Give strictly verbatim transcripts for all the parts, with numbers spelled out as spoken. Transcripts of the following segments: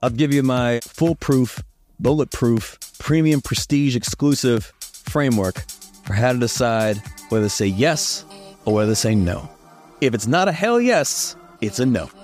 I'll give you my foolproof, bulletproof, premium prestige exclusive framework for how to decide whether to say yes or whether to say no. If it's not a hell yes, it's a no.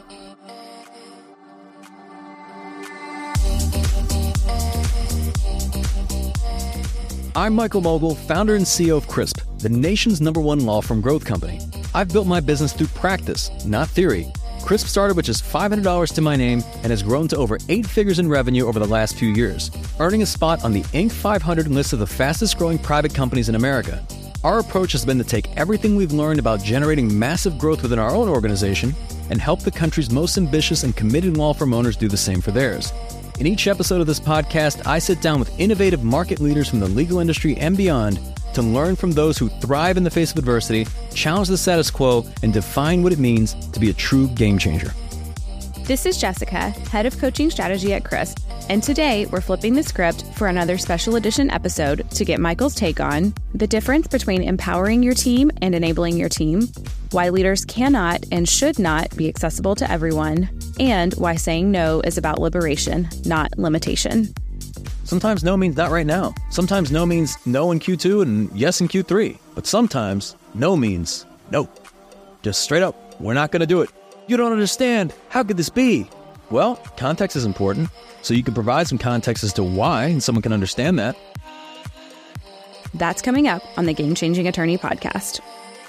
I'm Michael Mogul, founder and C E O of Crisp, the nation's number one law firm growth company. I've built my business through practice, not theory. Crisp started with just five hundred dollars to my name and has grown to over eight figures in revenue over the last few years, earning a spot on the Inc five hundred list of the fastest growing private companies in America. Our approach has been to take everything we've learned about generating massive growth within our own organization and help the country's most ambitious and committed law firm owners do the same for theirs. In each episode of this podcast, I sit down with innovative market leaders from the legal industry and beyond to learn from those who thrive in the face of adversity, challenge the status quo, and define what it means to be a true game changer. This is Jessica, Head of Coaching Strategy at Crisp, and today we're flipping the script for another special edition episode to get Michael's take on the difference between empowering your team and enabling your team, why leaders cannot and should not be accessible to everyone, and why saying no is about liberation, not limitation. Sometimes no means not right now. Sometimes no means no in Q two and yes in Q three. But sometimes no means no. Just straight up, we're not going to do it. You don't understand. How could this be? Well, context is important, so you can provide some context as to why, and someone can understand that. That's coming up on the Game Changing Attorney podcast.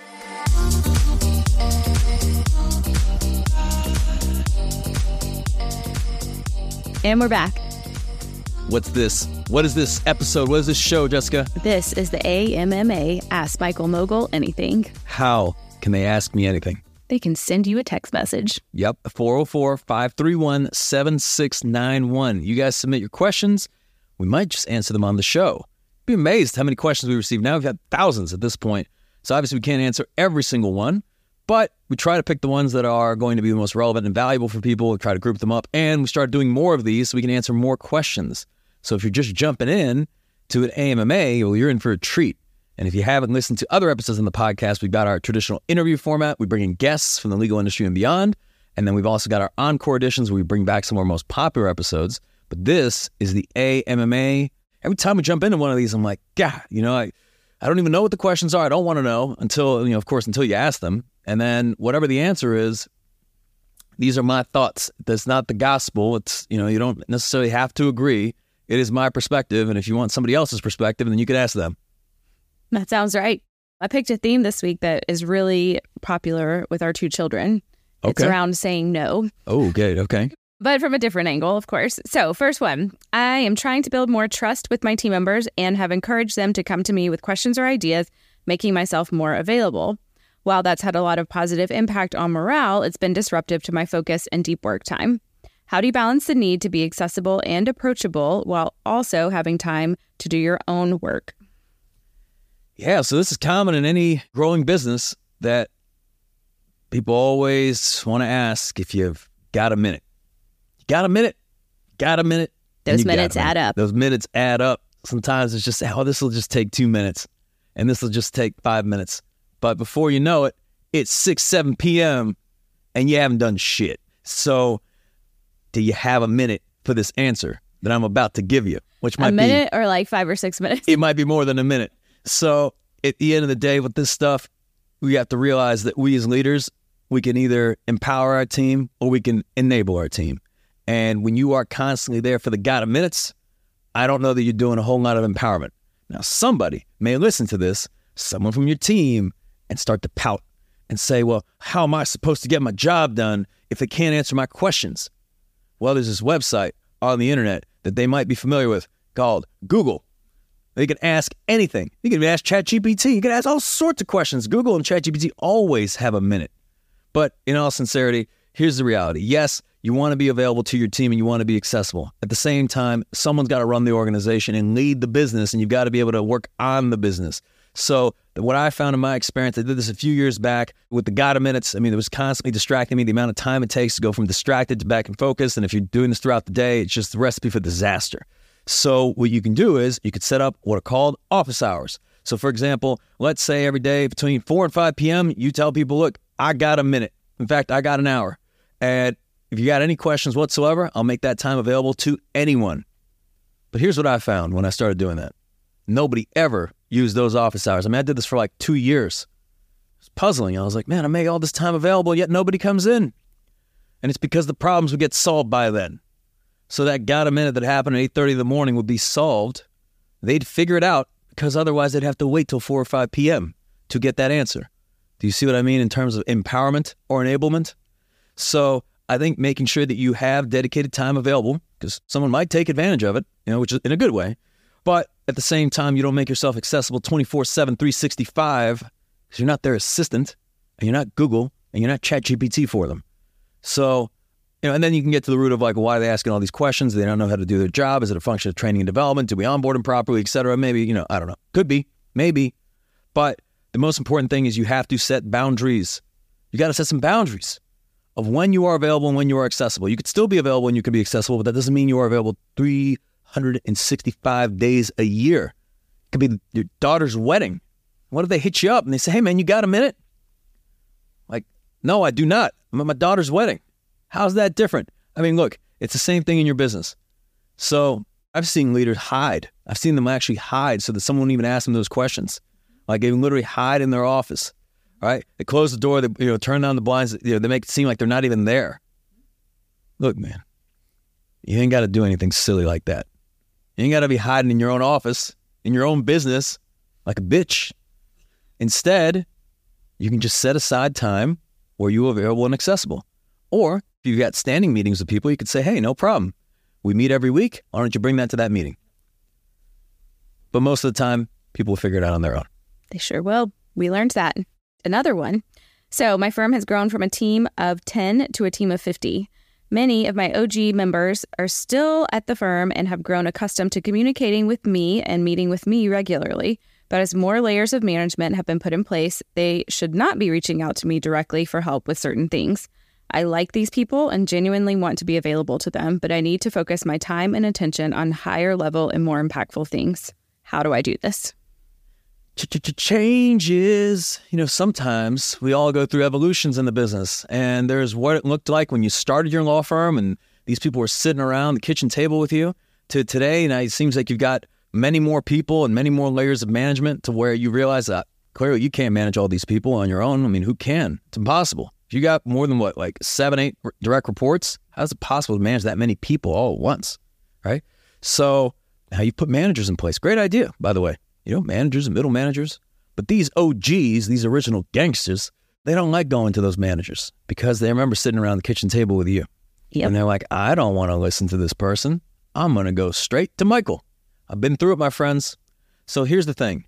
And we're back. What's this? What is this episode? What is this show, Jessica? This is the A M M A Ask Michael Mogul Anything. How can they ask me anything? They can send you a text message. Yep, four oh four, five three one, seven six nine one. You guys submit your questions. We might just answer them on the show. Be amazed how many questions we receive now. We've had thousands at this point. So obviously we can't answer every single one, but we try to pick the ones that are going to be the most relevant and valuable for people. We try to group them up, and we start doing more of these so we can answer more questions. So if you're just jumping in to an A M M A, well, you're in for a treat. And if you haven't listened to other episodes in the podcast, we've got our traditional interview format. We bring in guests from the legal industry and beyond. And then we've also got our encore editions where we bring back some of our most popular episodes. But this is the A M M A. Every time we jump into one of these, I'm like, God, you know, I, I don't even know what the questions are. I don't want to know until, you know, of course, until you ask them. And then whatever the answer is, these are my thoughts. That's not the gospel. It's, you know, you don't necessarily have to agree. It is my perspective. And if you want somebody else's perspective, then you could ask them. That sounds right. I picked a theme this week that is really popular with our two children. Okay. It's around saying no. Oh, good. Okay. But from a different angle, of course. So first one, I am trying to build more trust with my team members and have encouraged them to come to me with questions or ideas, making myself more available. While that's had a lot of positive impact on morale, it's been disruptive to my focus and deep work time. How do you balance the need to be accessible and approachable while also having time to do your own work? Yeah, so this is common in any growing business that people always want to ask if you've got a minute. You got a minute? Got a minute? Those minutes add up. Those minutes add up. Sometimes it's just, oh, this will just take two minutes, and this will just take five minutes. But before you know it, it's six, seven p.m., and you haven't done shit. So do you have a minute for this answer that I'm about to give you? Which might be... A minute be, or like five or six minutes? It might be more than a minute. So at the end of the day with this stuff, we have to realize that we as leaders, we can either empower our team or we can enable our team. And when you are constantly there for the gotta minutes, I don't know that you're doing a whole lot of empowerment. Now, somebody may listen to this, someone from your team, and start to pout and say, well, how am I supposed to get my job done if they can't answer my questions? Well, there's this website on the internet that they might be familiar with called Google. They can ask anything. You can ask ChatGPT. You can ask all sorts of questions. Google and ChatGPT always have a minute. But in all sincerity, here's the reality. Yes, you want to be available to your team and you want to be accessible. At the same time, someone's got to run the organization and lead the business, and you've got to be able to work on the business. So what I found in my experience, I did this a few years back with the gotta minutes. I mean, it was constantly distracting me, the amount of time it takes to go from distracted to back in focus. And if you're doing this throughout the day, it's just the recipe for disaster. So what you can do is you could set up what are called office hours. So for example, let's say every day between four and five p.m., you tell people, look, I got a minute. In fact, I got an hour. And if you got any questions whatsoever, I'll make that time available to anyone. But here's what I found when I started doing that. Nobody ever used those office hours. I mean, I did this for like two years. It's puzzling. I was like, man, I make all this time available, yet nobody comes in. And it's because the problems would get solved by then. So that got a minute that happened at eight thirty in the morning would be solved. They'd figure it out because otherwise they'd have to wait till four or five p.m. to get that answer. Do you see what I mean in terms of empowerment or enablement? So I think making sure that you have dedicated time available, because someone might take advantage of it, you know, which is in a good way. But at the same time, you don't make yourself accessible twenty-four seven, three sixty-five, because you're not their assistant, and you're not Google, and you're not ChatGPT for them. So, you know, and then you can get to the root of like, why are they asking all these questions? They don't know how to do their job. Is it a function of training and development? Do we onboard them properly, et cetera? Maybe, you know, I don't know. Could be, maybe. But the most important thing is you have to set boundaries. You got to set some boundaries of when you are available and when you are accessible. You could still be available and you can be accessible, but that doesn't mean you are available three hundred sixty-five days a year. It could be your daughter's wedding. What if they hit you up and they say, hey man, you got a minute? Like, no, I do not. I'm at my daughter's wedding. How's that different? I mean, look, it's the same thing in your business. So I've seen leaders hide. I've seen them actually hide so that someone won't even ask them those questions. Like they literally hide in their office, right? They close the door, they you know, turn down the blinds, you know, they make it seem like they're not even there. Look, man, you ain't got to do anything silly like that. You ain't got to be hiding in your own office, in your own business, like a bitch. Instead, you can just set aside time where you're available and accessible. Or if you've got standing meetings with people, you could say, hey, no problem. We meet every week. Why don't you bring that to that meeting? But most of the time, people will figure it out on their own. They sure will. We learned that. Another one. So my firm has grown from a team of ten to a team of fifty. Many of my O G members are still at the firm and have grown accustomed to communicating with me and meeting with me regularly. But as more layers of management have been put in place, they should not be reaching out to me directly for help with certain things. I like these people and genuinely want to be available to them, but I need to focus my time and attention on higher level and more impactful things. How do I do this? Changes. You know, sometimes we all go through evolutions in the business, and there's what it looked like when you started your law firm and these people were sitting around the kitchen table with you to today. Now it seems like you've got many more people and many more layers of management to where you realize that clearly you can't manage all these people on your own. I mean, who can? It's impossible. If you got more than what, like seven, eight direct reports, how's it possible to manage that many people all at once, right? So now you put managers in place. Great idea, by the way. You know, managers and middle managers. But these O Gs, these original gangsters, they don't like going to those managers because they remember sitting around the kitchen table with you. Yep. And they're like, I don't want to listen to this person. I'm going to go straight to Michael. I've been through it, my friends. So here's the thing.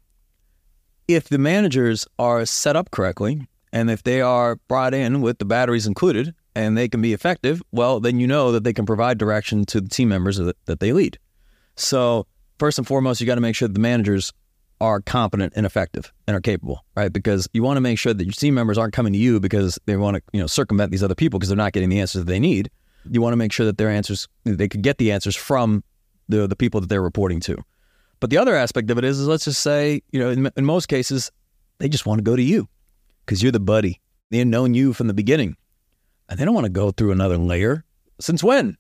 If the managers are set up correctly, and if they are brought in with the batteries included, and they can be effective, well, then you know that they can provide direction to the team members that, that they lead. So first and foremost, you got to make sure that the managers are competent and effective and are capable, right? Because you want to make sure that your team members aren't coming to you because they want to, you know, circumvent these other people because they're not getting the answers that they need. You want to make sure that their answers, they could get the answers from the the people that they're reporting to. But the other aspect of it is, is let's just say, you know, in, in most cases, they just want to go to you because you're the buddy. They've known you from the beginning and they don't want to go through another layer. Since when?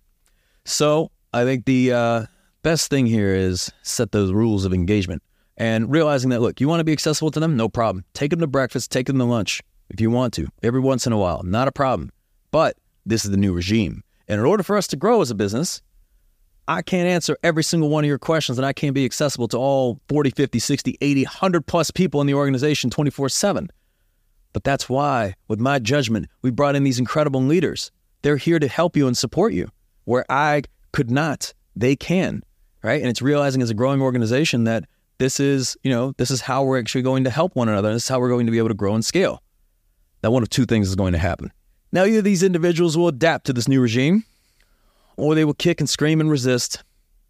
So I think the uh, best thing here is set those rules of engagement. And realizing that, look, you want to be accessible to them? No problem. Take them to breakfast, take them to lunch if you want to, every once in a while. Not a problem. But this is the new regime. And in order for us to grow as a business, I can't answer every single one of your questions and I can't be accessible to all forty, fifty, sixty, eighty, one hundred plus people in the organization twenty-four seven. But that's why, with my judgment, we brought in these incredible leaders. They're here to help you and support you. Where I could not, they can, right? And it's realizing as a growing organization that This is, you know, this is how we're actually going to help one another. This is how we're going to be able to grow and scale. Now, one of two things is going to happen. Now, either these individuals will adapt to this new regime, or they will kick and scream and resist,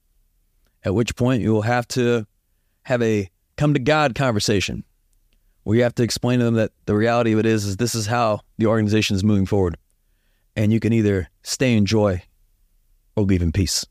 at which point you will have to have a come to God conversation where you have to explain to them that the reality of it is, is this is how the organization is moving forward. And you can either stay in joy or leave in peace.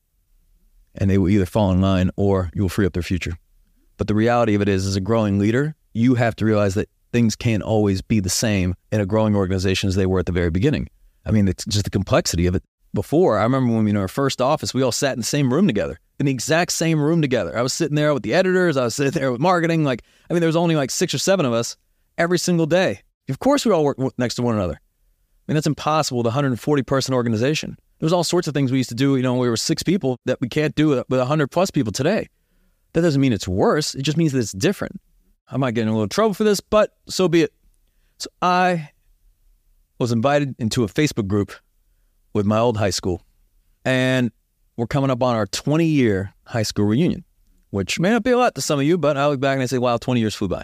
And they will either fall in line or you will free up their future. But the reality of it is, as a growing leader, you have to realize that things can't always be the same in a growing organization as they were at the very beginning. I mean, it's just the complexity of it. Before, I remember when we were in our first office, we all sat in the same room together, in the exact same room together. I was sitting there with the editors. I was sitting there with marketing. Like, I mean, there was only like six or seven of us every single day. Of course, we all work next to one another. I mean, that's impossible with a one hundred forty person organization. There's all sorts of things we used to do, you know, when we were six people that we can't do with one hundred plus people today. That doesn't mean it's worse. It just means that it's different. I might get in a little trouble for this, but so be it. So I was invited into a Facebook group with my old high school, and we're coming up on our twenty year high school reunion, which may not be a lot to some of you, but I look back and I say, wow, twenty years flew by.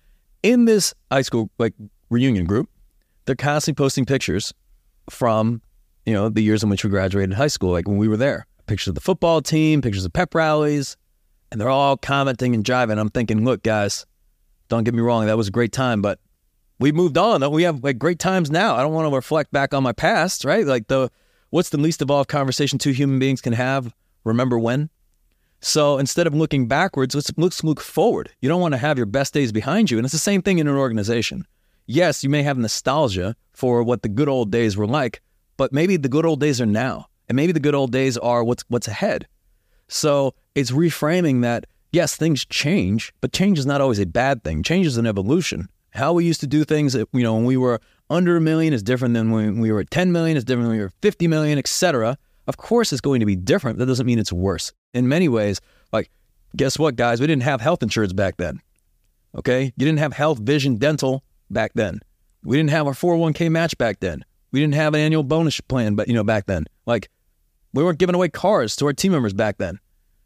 In this high school like reunion group, they're constantly posting pictures from, you know, the years in which we graduated high school, like when we were there. Pictures of the football team, pictures of pep rallies, and they're all commenting and jiving. I'm thinking, look, guys, don't get me wrong, that was a great time, but we moved on. We have like great times now. I don't want to reflect back on my past, right? Like the what's the least evolved conversation two human beings can have? Remember when? So instead of looking backwards, let's, let's look forward. You don't want to have your best days behind you. And it's the same thing in an organization. Yes, you may have nostalgia for what the good old days were like, but maybe the good old days are now. And maybe the good old days are what's what's ahead. So it's reframing that, yes, things change, but change is not always a bad thing. Change is an evolution. How we used to do things, you know, when we were under a million is different than when we were at ten million, is different than when we were fifty million, et cetera. Of course, it's going to be different. That doesn't mean it's worse. In many ways, like, guess what, guys? We didn't have health insurance back then, okay? You didn't have health, vision, dental back then. We didn't have our four oh one k match back then. We didn't have an annual bonus plan, but you know, back then. Like, we weren't giving away cars to our team members back then,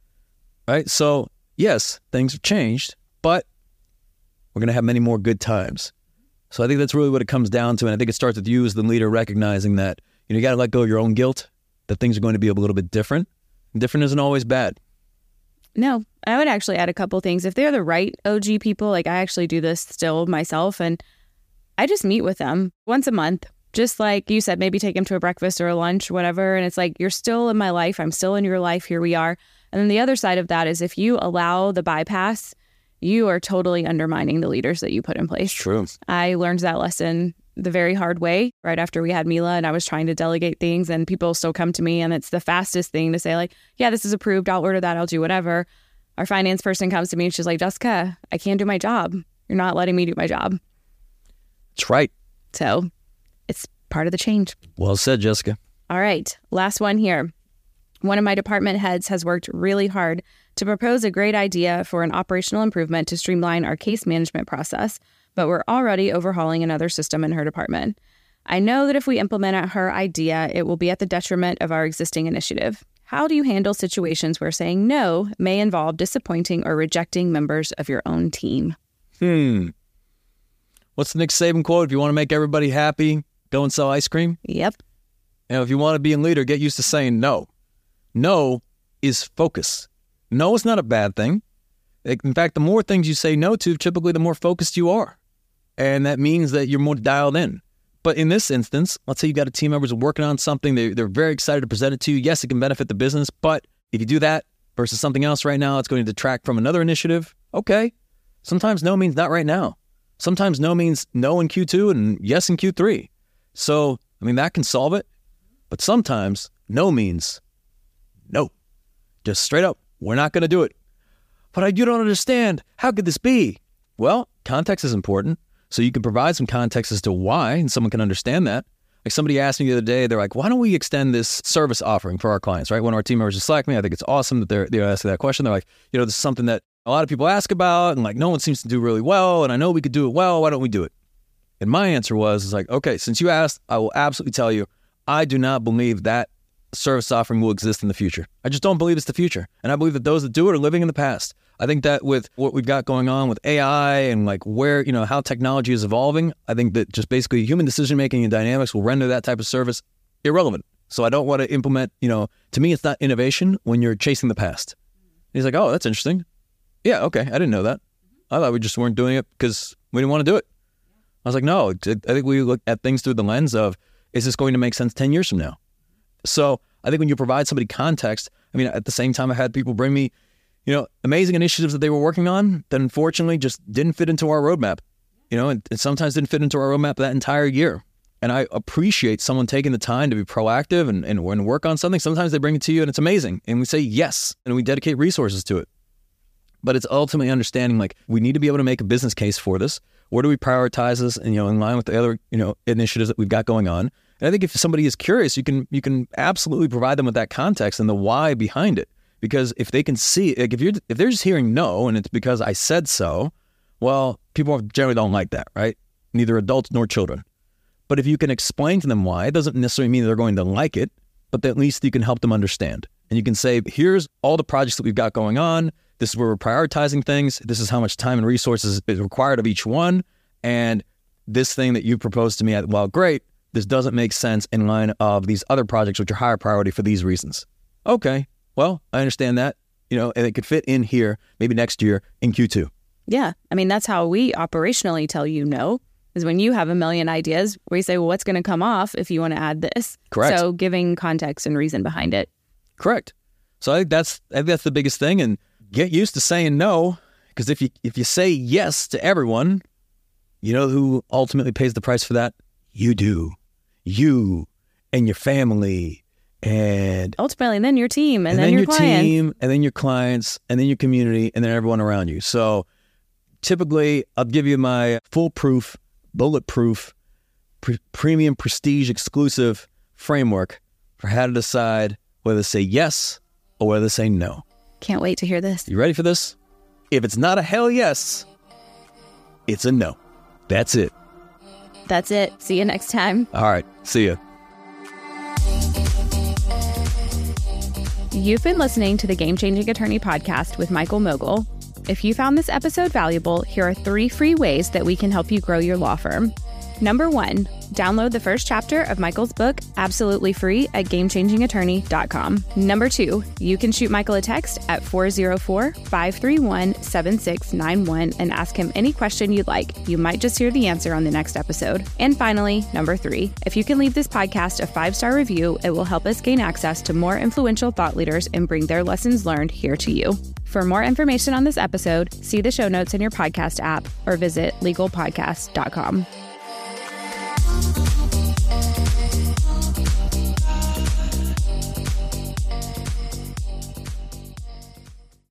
right? So, yes, things have changed, but we're going to have many more good times. So I think that's really what it comes down to. And I think it starts with you as the leader recognizing that, you know, you got to let go of your own guilt, that things are going to be a little bit different. And different isn't always bad. No, I would actually add a couple things. If they're the right O G people, like I actually do this still myself, and I just meet with them once a month. Just like you said, maybe take them to a breakfast or a lunch, whatever. And it's like, you're still in my life. I'm still in your life. Here we are. And then the other side of that is if you allow the bypass, you are totally undermining the leaders that you put in place. True. I learned that lesson the very hard way right after we had Mila, and I was trying to delegate things, and people still come to me, and it's the fastest thing to say, like, yeah, this is approved. I'll order that. I'll do whatever. Our finance person comes to me and she's like, Jessica, I can't do my job. You're not letting me do my job. That's right. So it's part of the change. Well said, Jessica. All right. Last one here. One of my department heads has worked really hard to propose a great idea for an operational improvement to streamline our case management process, but we're already overhauling another system in her department. I know that if we implement her idea, it will be at the detriment of our existing initiative. How do you handle situations where saying no may involve disappointing or rejecting members of your own team? Hmm. What's the Nick Saban quote? If you want to make everybody happy, go and sell ice cream. Yep. And if you want to be a leader, get used to saying no. No is focus. No is not a bad thing. In fact, the more things you say no to, typically the more focused you are. And that means that you're more dialed in. But in this instance, let's say you got a team member who's working on something. They, they're very excited to present it to you. Yes, it can benefit the business. But if you do that versus something else right now, it's going to detract from another initiative. Okay. Sometimes no means not right now. Sometimes no means no in Q two and yes in Q three. So, I mean, that can solve it. But sometimes no means no. Just straight up, we're not going to do it. But I, you don't understand. How could this be? Well, context is important. So you can provide some context as to why, and someone can understand that. Like somebody asked me the other day, they're like, why don't we extend this service offering for our clients, right? One of our team members just Slack me. I think it's awesome that they're, they're asking that question. They're like, you know, this is something that a lot of people ask about, and like no one seems to do really well, and I know we could do it well. Why don't we do it? And my answer was, is like, okay, since you asked, I will absolutely tell you, I do not believe that service offering will exist in the future. I just don't believe it's the future. And I believe that those that do it are living in the past. I think that with what we've got going on with A I and like where, you know, how technology is evolving, I think that just basically human decision-making and dynamics will render that type of service irrelevant. So I don't want to implement, you know, to me, it's not innovation when you're chasing the past. And he's like, oh, that's interesting. Yeah, okay. I didn't know that. I thought we just weren't doing it because we didn't want to do it. I was like, no, I think we look at things through the lens of, is this going to make sense ten years from now? So I think when you provide somebody context, I mean, at the same time, I had people bring me, you know, amazing initiatives that they were working on that unfortunately just didn't fit into our roadmap, you know, and, and sometimes didn't fit into our roadmap that entire year. And I appreciate someone taking the time to be proactive and, and, and work on something. Sometimes they bring it to you and it's amazing. And we say yes, and we dedicate resources to it. But it's ultimately understanding, like, we need to be able to make a business case for this. Where do we prioritize this, and, you know, in line with the other, you know, initiatives that we've got going on? And I think if somebody is curious, you can you can absolutely provide them with that context and the why behind it. Because if they can see, like, if you're if they're just hearing no and it's because I said so, well, people generally don't like that, right? Neither adults nor children. But if you can explain to them why, it doesn't necessarily mean they're going to like it, but at least you can help them understand. And you can say, here's all the projects that we've got going on. This is where we're prioritizing things. This is how much time and resources is required of each one. And this thing that you proposed to me, well, great, this doesn't make sense in line of these other projects, which are higher priority for these reasons. Okay, well, I understand that, you know, and it could fit in here, maybe next year in Q two. Yeah. I mean, that's how we operationally tell you no. Is when you have a million ideas, we say, well, what's going to come off if you want to add this? Correct. So giving context and reason behind it. Correct. So I think that's I think that's the biggest thing, and get used to saying no, because if you if you say yes to everyone, you know who ultimately pays the price for that? You do. You and your family, and ultimately, and then your team, and, and then, then your, your clients. team, and then your clients, and then your community, and then everyone around you. So typically, I'll give you my foolproof, bulletproof, pre- premium, prestige, exclusive framework for how to decide whether to say yes or whether to say no. Can't wait to hear this. You ready for this? If it's not a hell yes, it's a no. That's it. That's it. See you next time. All right. See ya. You've been listening to the Game Changing Attorney podcast with Michael Mogill. If you found this episode valuable, here are three free ways that we can help you grow your law firm. Number one, download the first chapter of Michael's book absolutely free at game changing attorney dot com. Number two, you can shoot Michael a text at four oh four, five three one, seven six nine one and ask him any question you'd like. You might just hear the answer on the next episode. And finally, number three, if you can leave this podcast a five-star review, it will help us gain access to more influential thought leaders and bring their lessons learned here to you. For more information on this episode, see the show notes in your podcast app or visit legal podcast dot com.